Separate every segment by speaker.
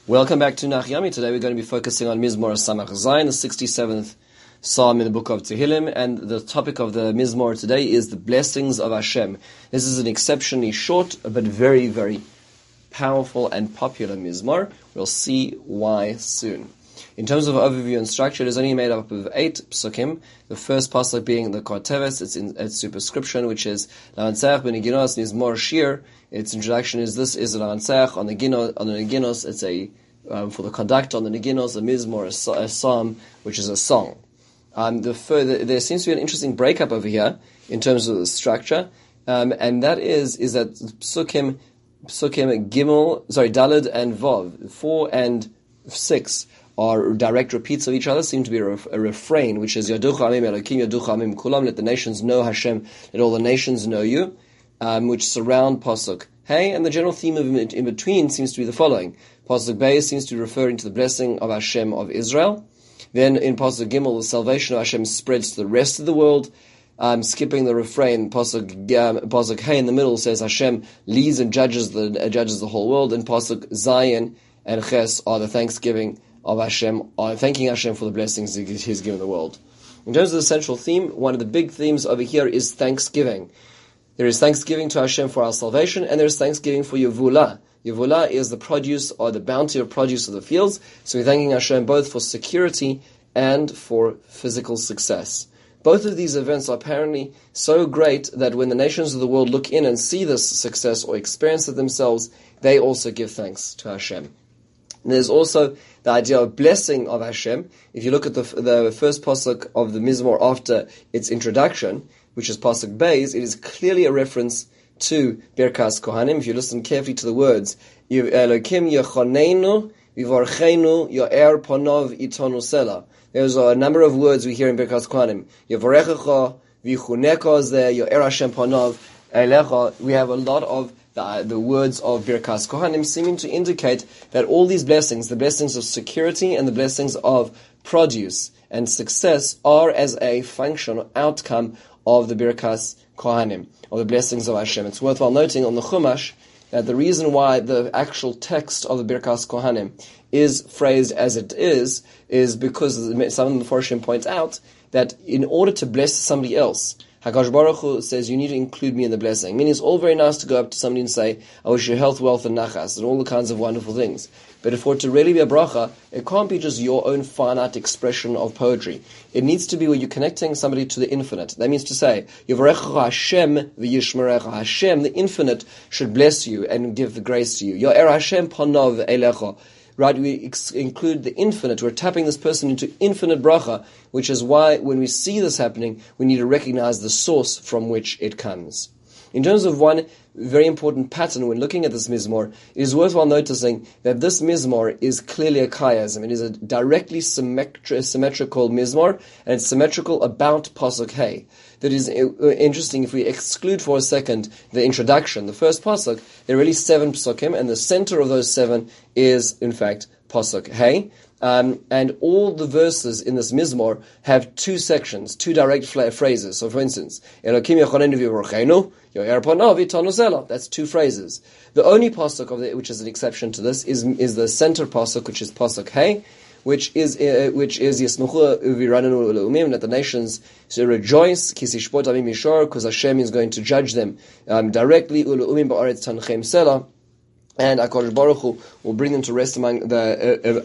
Speaker 1: Welcome back to Nachyami. Today we're going to be focusing on Mizmor Samach Zayin, the 67th Psalm in the book of Tehillim, and the topic of the Mizmor today is the blessings of Hashem. This is an exceptionally short but very, very powerful and popular Mizmor. We'll see why soon. In terms of overview and structure, it is only made up of 8 psukim. The first pasuk being the Korteves, its superscription, which is La'antzach b'neginos Mizmor Shir. Its introduction is this is La'antzach on the neginos. It's a for the conduct on the neginos, a Mizmor, a psalm, which is a song. There seems to be an interesting breakup over here in terms of the structure, and that is that psukim Daled and Vav, 4 and 6 are direct repeats of each other, seem to be a refrain, which is Yaducha Amim Elokim, Yaducha Amim Kulam, let the nations know Hashem, let all the nations know you, which surround Pasuk Hey, and the general theme of it in between seems to be the following. Pasuk Bey seems to be referring to the blessing of Hashem of Israel. Then in Pasuk Gimel, the salvation of Hashem spreads to the rest of the world. Skipping the refrain, Pasuk Hey in the middle says Hashem leads and judges the whole world, and Pasuk Zayin and Ches are the thanksgiving of Hashem, thanking Hashem for the blessings He's given the world. In terms of the central theme, one of the big themes over here is thanksgiving. There is thanksgiving to Hashem for our salvation, and there is thanksgiving for Yevula. Yevula is the produce or the bounty of produce of the fields, so we're thanking Hashem both for security and for physical success. Both of these events are apparently so great that when the nations of the world look in and see this success or experience it themselves, they also give thanks to Hashem. And there's also the idea of blessing of Hashem. If you look at the first pasuk of the Mizmor after its introduction, which is pasuk Beis, it is clearly a reference to Birkas Kohanim. If you listen carefully to the words, Elokim Yechoneinu Vivorcheinu Yo'er Ponov Itonu Sela. There's a number of words we hear in Birkas Kohanim. Yevorechecha Vichuneka is there. Yo'er Hashem Ponov Elecha. We have a lot of the words of Birkas Kohanim seeming to indicate that all these blessings, the blessings of security and the blessings of produce and success, are as a function or outcome of the Birkas Kohanim, of the blessings of Hashem. It's worthwhile noting on the Chumash that the reason why the actual text of the Birkas Kohanim is phrased as it is because some of the Mefarshim point out that in order to bless somebody else, HaKadosh Baruch Hu says, you need to include me in the blessing. Meaning it's all very nice to go up to somebody and say, I wish you health, wealth, and nachas, and all the kinds of wonderful things. But for it to really be a bracha, it can't be just your own finite expression of poetry. It needs to be where you're connecting somebody to the infinite. That means to say, Yivarecha Hashem v'yishmerecha. Hashem, the infinite, should bless you and give the grace to you. Yo'er Hashem panav elecha. Right, we include the infinite. We're tapping this person into infinite bracha, which is why when we see this happening, we need to recognize the source from which it comes. In terms of one very important pattern when looking at this Mizmor, it is worthwhile noticing that this Mizmor is clearly a chiasm. It is a directly symmetrical Mizmor, and it's symmetrical about Pasuk Hey. That is interesting. If we exclude for a second the introduction, the first pasuk, there are really 7 psukim, and the center of those 7 is, in fact, pasuk Hey. And all the verses in this Mizmor have 2 sections, 2 direct phrases. So, for instance, Elokim Yechoneinu V'Yorcheinu, Yo'er Ponav Itonu Sela. That's 2 phrases. The only pasuk which is an exception to this is the center pasuk, which is pasuk Hey, which is Yismechu Uviranenu Leumim, that the nations should rejoice, Kisishpot Amim Mishor, because Hashem is going to judge them directly. Uleumim Ba'aretz Tanchem Sela. And HaKadosh Baruch Hu will bring them to rest in the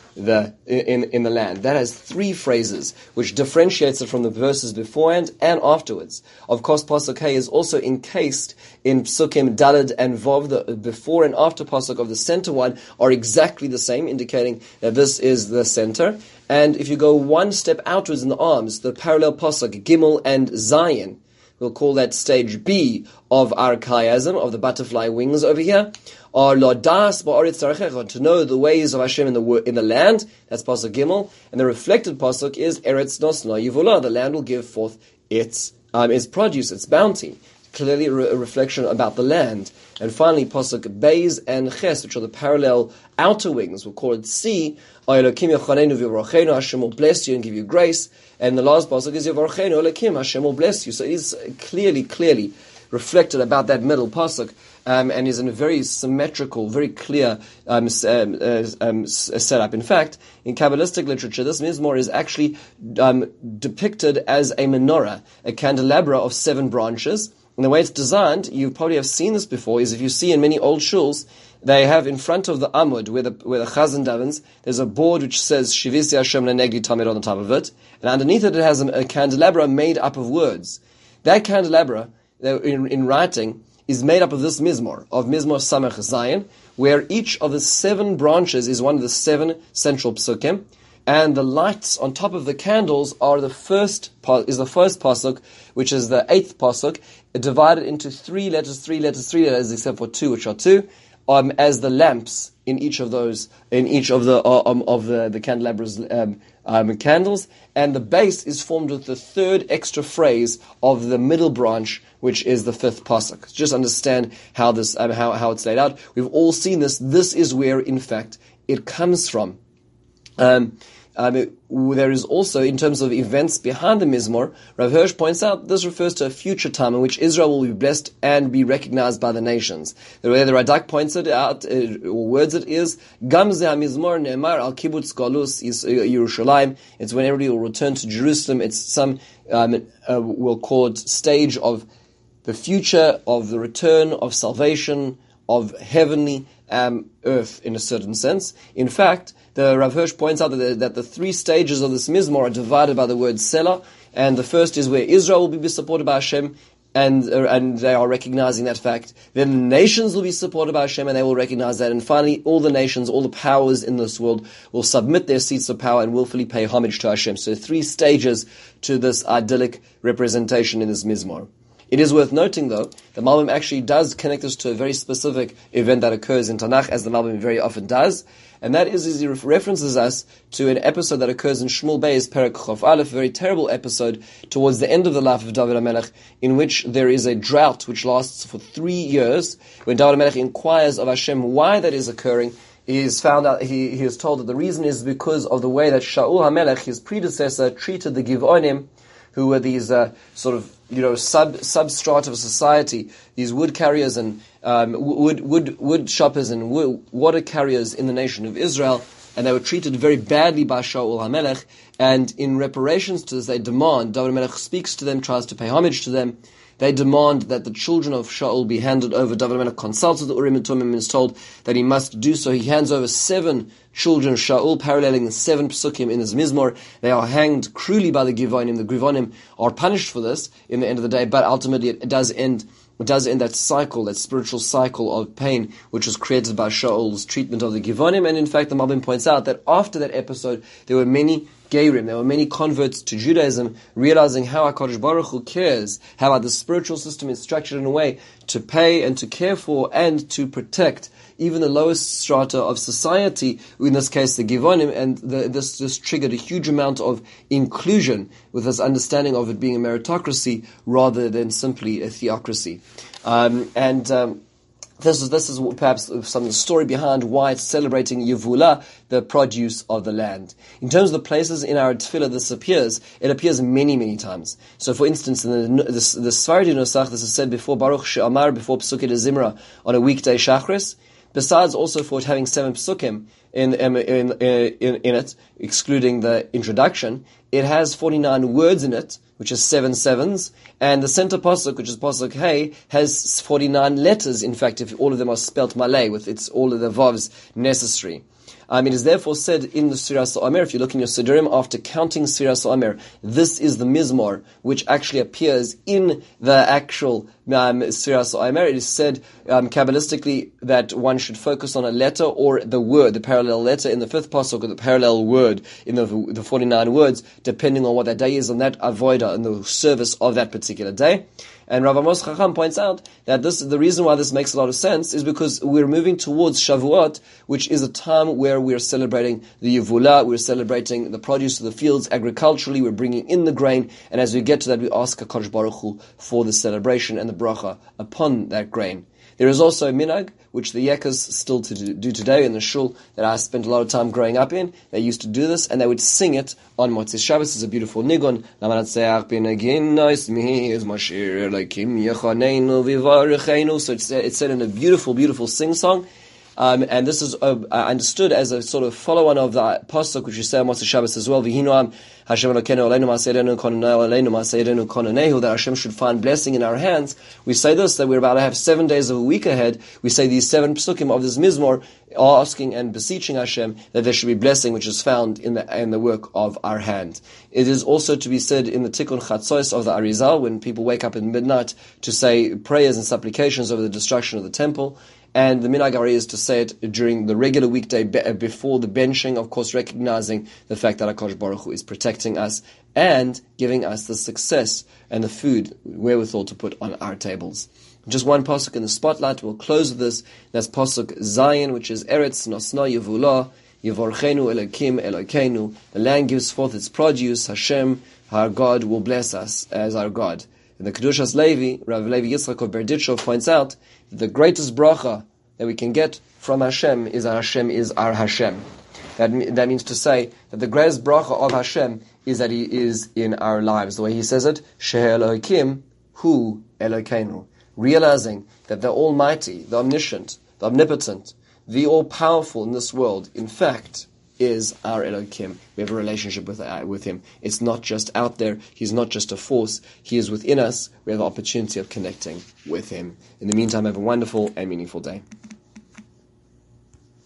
Speaker 1: land. That has 3 phrases, which differentiates it from the verses beforehand and afterwards. Of course, Pasuk Hey is also encased in Psukim Daled and Vav. The before and after Pasuk of the center one are exactly the same, indicating that this is the center. And if you go one step outwards in the arms, the parallel Pasuk Gimel and Zayin, we'll call that stage B of our chiasm, of the butterfly wings over here, are Lodas Ba'aretz Tarechecha, to know the ways of Hashem in the land. That's Pasuk Gimel. And the reflected Pasuk is Eretz Nosna Yivula. The land will give forth its produce, its bounty. Clearly a reflection about the land. And finally, Pasuk Beis and Ches, which are the parallel outer wings, we'll call it C. Elokim Yechoneinu V'Yorcheinu, Hashem will bless you and give you grace. And the last Pasuk is Yevorcheinu Elokim, Hashem will bless you. So it is clearly reflected about that middle pasuk and is in a very symmetrical, very clear setup. In fact, in Kabbalistic literature, this mizmor is actually depicted as a menorah, a candelabra of 7 branches. And the way it's designed, you probably have seen this before, is if you see in many old shuls, they have in front of the amud, where the chazan davens, there's a board which says Shivisi Hashem Lenegli Tamid on the top of it, and underneath it has a candelabra made up of words. That candelabra, in writing, is made up of this mizmor, of Mizmor Samech Zayin, where each of the 7 branches is one of the 7 central psukim, and the lights on top of the candles are the first pasuk, which is the 8th pasuk, divided into 3 letters, except for 2, which are 2, as the lamps in each of those, in each of the candelabra's candles, and the base is formed with the 3rd extra phrase of the middle branch, which is the 5th pasuk. Just understand how this, how it's laid out. We've all seen this. This is where, in fact, it comes from. There is also, in terms of events behind the Mizmor, Rav Hirsch points out this refers to a future time in which Israel will be blessed and be recognized by the nations. The way the Radak points it out, or words it is, Gam ze ha-Mizmor ne'emar al kibbutz galus Yerushalayim. It's when everybody will return to Jerusalem. It's some, we'll call it stage of the future, of the return of salvation, of heavenly earth in a certain sense. In fact, the Rav Hirsch points out that the 3 stages of this mizmor are divided by the word Selah, and the first is where Israel will be supported by Hashem, and they are recognizing that fact. Then the nations will be supported by Hashem, and they will recognize that. And finally, all the nations, all the powers in this world will submit their seats of power and willfully pay homage to Hashem. So 3 stages to this idyllic representation in this mizmor. It is worth noting, though, the Malbim actually does connect us to a very specific event that occurs in Tanakh, as the Malbim very often does, and that is he references us to an episode that occurs in Shmuel Bey's Perek Chof Aleph, a very terrible episode towards the end of the life of David HaMelech, in which there is a drought which lasts for 3 years. When David HaMelech inquires of Hashem why that is occurring, he is found out. He is told that the reason is because of the way that Shaul HaMelech, his predecessor, treated the Givonim, who were these substrata of society, these wood carriers and wood shoppers and water carriers in the nation of Israel, and they were treated very badly by Shaul HaMelech. And in reparations to this, they demand, David HaMelech speaks to them, tries to pay homage to them. They demand that the children of Shaul be handed over. David HaMelech consults the Urim and Tumim and is told that he must do so. He hands over 7 children of Shaul, paralleling the 7 psukim in his mizmor. They are hanged cruelly by the Givonim. The Givonim are punished for this in the end of the day, but ultimately it does end that cycle, that spiritual cycle of pain, which was created by Shaul's treatment of the Givonim. And in fact, the Malbim points out that after that episode, there were many Geirim, there were many converts to Judaism, realizing how HaKadosh Baruch Hu cares, how the spiritual system is structured in a way to pay and to care for and to protect even the lowest strata of society, in this case the Givonim, and this triggered a huge amount of inclusion with this understanding of it being a meritocracy rather than simply a theocracy. This is perhaps some of the story behind why it's celebrating Yevula, the produce of the land. In terms of the places in our tefillah this appears, it appears many, many times. So for instance, in the Sfardi Nusach, this is said before Baruch She'amar, before Psukei de Zimra, on a weekday Shachris, besides also for it having 7 psukim in it, excluding the introduction. It has 49 words in it, which is 7 sevens, and the center pasuk, which is pasuk Hey, has 49 letters. In fact, if all of them are spelt malay, with all of the vavs necessary. It is therefore said in the Sfiras HaOmer, if you look in your Sidurim, after counting Sfiras HaOmer, this is the Mizmor, which actually appears in the actual Sfiras HaOmer. It is said Kabbalistically that one should focus on a letter or the word, the parallel letter in the 5th pasuk, or the parallel word in the 49 words, depending on what that day is, on that avodah, in the service of that particular day. And Rav Amos Chacham points out that the reason why this makes a lot of sense is because we're moving towards Shavuot, which is a time where we're celebrating the Yevula, we're celebrating the produce of the fields agriculturally, we're bringing in the grain, and as we get to that, we ask HaKadosh Baruch Hu for the celebration and the bracha upon that grain. There is also a minhag, which the Yekas still do today in the shul that I spent a lot of time growing up in. They used to do this, and they would sing it on Motzei Shabbos. It's a beautiful nigun. So it's said in a beautiful, beautiful sing-song. And this is understood as a sort of follow-on of the pasuk which you say on Motzei Shabbos as well. V'hinu Hashem Elokeinu aleinu ma'aseh aleinu konanehu, that Hashem should find blessing in our hands. We say this, that we're about to have 7 days of a week ahead. We say these 7 psukim of this mizmor, asking and beseeching Hashem that there should be blessing which is found in the work of our hand. It is also to be said in the Tikkun Chatzos of the Arizal, when people wake up in midnight to say prayers and supplications over the destruction of the temple. And the minhag ari is to say it during the regular weekday before the benching, of course recognizing the fact that HaKadosh Baruch Hu is protecting us and giving us the success and the food wherewithal to put on our tables. Just one pasuk in the spotlight. We'll close with this. That's pasuk Zayin, which is Eretz Nosna Yevula Yevorchenu Elokim Elokeinu. The land gives forth its produce. Hashem, our God, will bless us as our God. And the Kedushas Levi, Rav Levi Yitzchak of Berditchev, points out that the greatest bracha that we can get from Hashem is that Hashem is our Hashem. That means to say that the greatest bracha of Hashem is that He is in our lives. The way He says it, She'eh Elokim Hu Elokeinu. Realizing that the Almighty, the Omniscient, the Omnipotent, the All-Powerful in this world, in fact, is our Elokim. We have a relationship with Him. It's not just out there. He's not just a force. He is within us. We have the opportunity of connecting with Him. In the meantime, have a wonderful and meaningful day.